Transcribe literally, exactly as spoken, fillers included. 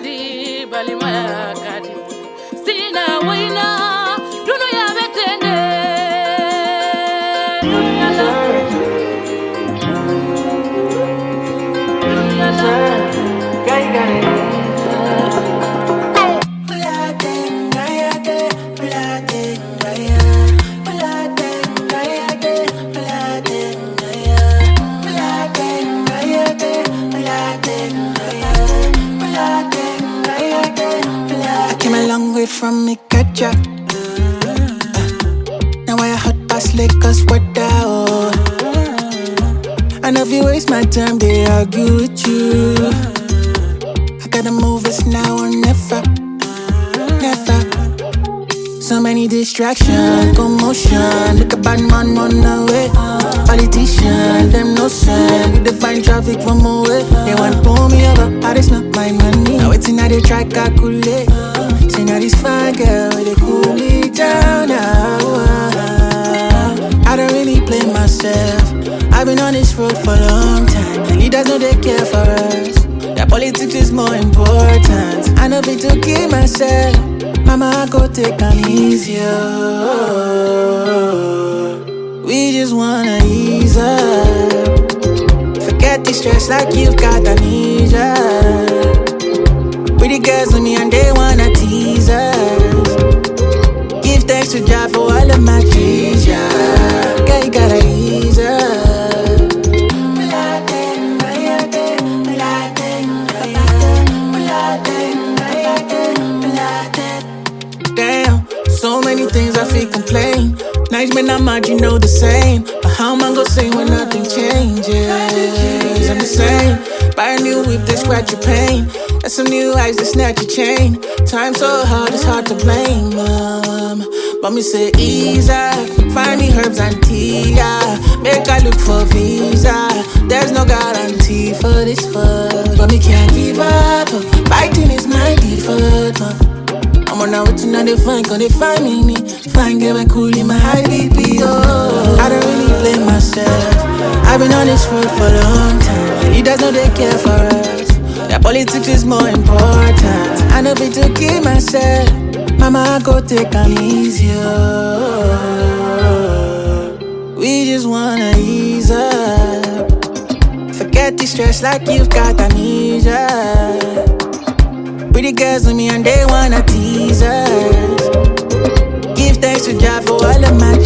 kadi balima kadi sina wina duno ya betende dunya la dunya la gai gai from me catch up. Uh, now I hot past Lakers what out. I never waste my time, they argue with you. I gotta move, it's now or never, never. So many distractions, commotion. Look a bad man on the way. Politician, them no sun. We define traffic from away. They want pull me over, how they not my money. Now it's in how they try calculate. See now this fine girl, they cool me down now. I don't really play myself. I've been on this road for a long time. The leaders know they care for us. Their politics is more important. I know fit to keep myself. Mama, I go take them easier. We just wanna ease up. Forget the stress like you've got amnesia. Pretty girls with me and they wanna tease us. Give thanks to Jah for all of my treasure. Girl, you gotta ease up. Damn, so many things I feel complain. Nights when I'm mad, you know the same. But how am I gonna say when nothing changes? I'm the same. Buy a new whip, they scratch your pain. And some new eyes that snatch your chain. Time so hard, it's hard to blame, mom. But me say ease up. Find me herbs and tea, yeah. Make I look for visa. There's no guarantee for this fuck. But me can't give up. Fighting is my default, man. I'm on now, it's not they find, cause they find me, me. Fine girl, and cool in my high B P, oh. I don't really blame myself. I've been on this road for a long time. Leaders know they care for us. Their politics is more important. I know fit to keep myself. Mama, I go take them easier. We just wanna ease up. Forget the stress like you've got amnesia. Pretty girls with me and they wanna tease us. Give thanks to Jah for all of my